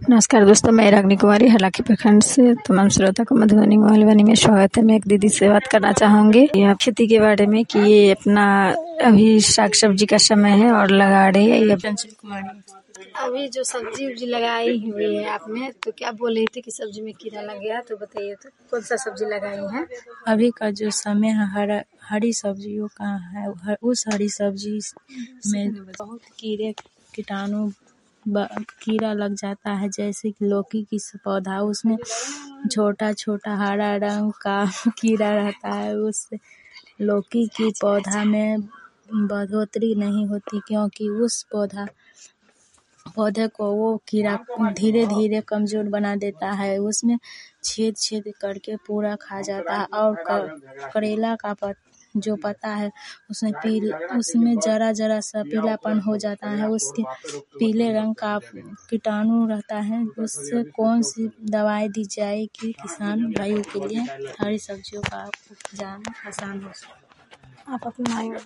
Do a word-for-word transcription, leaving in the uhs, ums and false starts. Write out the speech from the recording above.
नमस्कार दोस्तों, मैं रागिनी कुमारी हलाकी प्रखंड से तमाम श्रोता को मधुबनी मोहलवानी में स्वागत है। मैं एक दीदी से बात करना चाहूँगी यह खेती के बारे में कि ये अपना अभी साग सब्जी का समय है और लगा रही है ये चंचल कुमारी। अभी जो सब्जी उब्जी लगाई हुई है आपने, तो क्या बोल रही थी कि सब्जी में कीड़ा लग गया, तो बताइए तो कौन सा सब्जी लगाई है? अभी का जो समय है हरा हरी सब्जियों का है, हर, उस हरी सब्जी में बहुत कीड़े कीटाणु कीड़ा लग जाता है। जैसे कि लौकी की पौधा, उसमें छोटा छोटा हरा रंग का कीड़ा रहता है, उससे लौकी की पौधा में बढ़ोतरी नहीं होती, क्योंकि उस पौधा पौधे को वो कीड़ा धीरे धीरे कमज़ोर बना देता है। उसमें छेद छेद करके पूरा खा जाता है। और कर, करेला का पत, जो पत्ता है उसमें पील उसमें जरा जरा सा पीलापन हो जाता है। उसके पीले रंग का कीटाणु रहता है। उससे कौन सी दवाई दी जाए कि किसान भाइयों के लिए हरी सब्जियों का उपजाना आसान हो सके? आप अपना